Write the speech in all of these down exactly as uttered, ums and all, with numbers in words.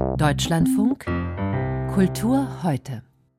Deutschlandfunk Kultur heute.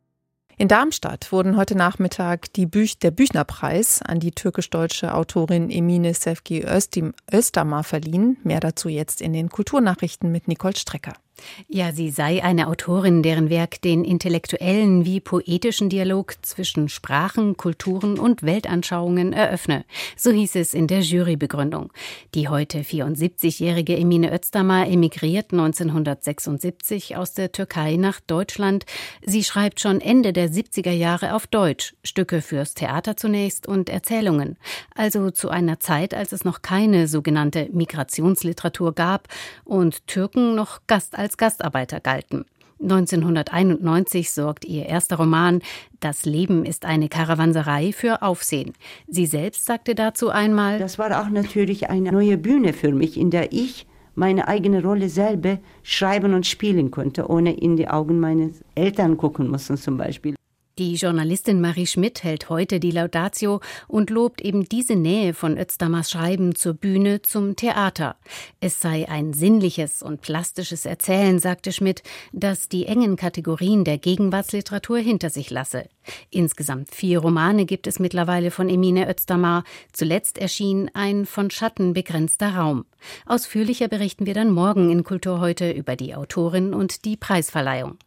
In Darmstadt wurden heute Nachmittag die Büch- der Büchnerpreis an die türkisch-deutsche Autorin Emine Sevgi Özdamar verliehen. Mehr dazu jetzt in den Kulturnachrichten mit Nicole Strecker. Ja, sie sei eine Autorin, deren Werk den intellektuellen wie poetischen Dialog zwischen Sprachen, Kulturen und Weltanschauungen eröffne. So hieß es in der Jurybegründung. Die heute vierundsiebzigjährige Emine Özdamar emigriert neunzehnhundertsechsundsiebzig aus der Türkei nach Deutschland. Sie schreibt schon Ende der siebziger Jahre auf Deutsch, Stücke fürs Theater zunächst und Erzählungen. Also zu einer Zeit, als es noch keine sogenannte Migrationsliteratur gab und Türken noch Gast als Gastarbeiter galten. neunzehnhunderteinundneunzig sorgt ihr erster Roman »Das Leben ist eine Karawanserei« für Aufsehen. Sie selbst sagte dazu einmal: Das war auch natürlich eine neue Bühne für mich, in der ich meine eigene Rolle selber schreiben und spielen konnte, ohne in die Augen meines Eltern gucken mussten zum Beispiel. Die Journalistin Marie Schmidt hält heute die Laudatio und lobt eben diese Nähe von Özdamars Schreiben zur Bühne, zum Theater. Es sei ein sinnliches und plastisches Erzählen, sagte Schmidt, das die engen Kategorien der Gegenwartsliteratur hinter sich lasse. Insgesamt vier Romane gibt es mittlerweile von Emine Özdamar. Zuletzt erschien ein von Schatten begrenzter Raum. Ausführlicher berichten wir dann morgen in Kultur heute über die Autorin und die Preisverleihung.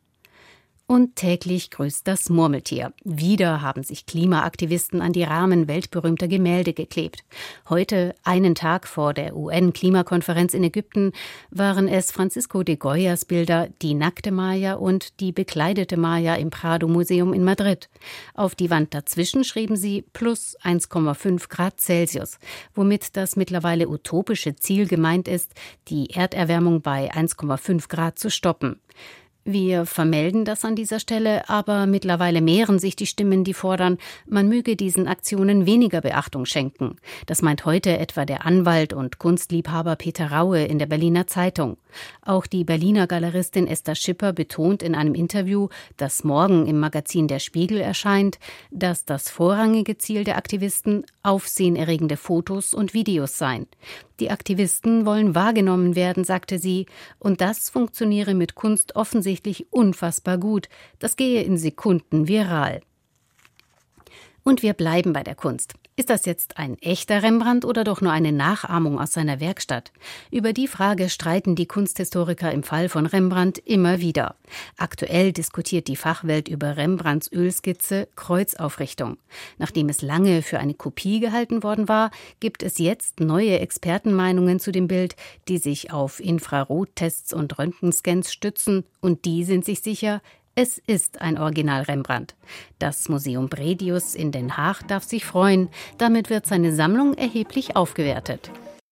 Und täglich grüßt das Murmeltier. Wieder haben sich Klimaaktivisten an die Rahmen weltberühmter Gemälde geklebt. Heute, einen Tag vor der U N-Klimakonferenz in Ägypten, waren es Francisco de Goyas Bilder »Die nackte Maya« und »Die bekleidete Maya« im Prado-Museum in Madrid. Auf die Wand dazwischen schrieben sie plus eins Komma fünf Grad Celsius, womit das mittlerweile utopische Ziel gemeint ist, die Erderwärmung bei eins Komma fünf Grad zu stoppen. Wir vermelden das an dieser Stelle, aber mittlerweile mehren sich die Stimmen, die fordern, man möge diesen Aktionen weniger Beachtung schenken. Das meint heute etwa der Anwalt und Kunstliebhaber Peter Raue in der Berliner Zeitung. Auch die Berliner Galeristin Esther Schipper betont in einem Interview, das morgen im Magazin Der Spiegel erscheint, dass das vorrangige Ziel der Aktivisten aufsehenerregende Fotos und Videos seien. Die Aktivisten wollen wahrgenommen werden, sagte sie, und das funktioniere mit Kunst offensichtlich unfassbar gut. Das gehe in Sekunden viral. Und wir bleiben bei der Kunst. Ist das jetzt ein echter Rembrandt oder doch nur eine Nachahmung aus seiner Werkstatt? Über die Frage streiten die Kunsthistoriker im Fall von Rembrandt immer wieder. Aktuell diskutiert die Fachwelt über Rembrandts Ölskizze Kreuzaufrichtung. Nachdem es lange für eine Kopie gehalten worden war, gibt es jetzt neue Expertenmeinungen zu dem Bild, die sich auf Infrarottests und Röntgenscans stützen, und die sind sich sicher, es ist ein Original Rembrandt. Das Museum Bredius in Den Haag darf sich freuen. Damit wird seine Sammlung erheblich aufgewertet.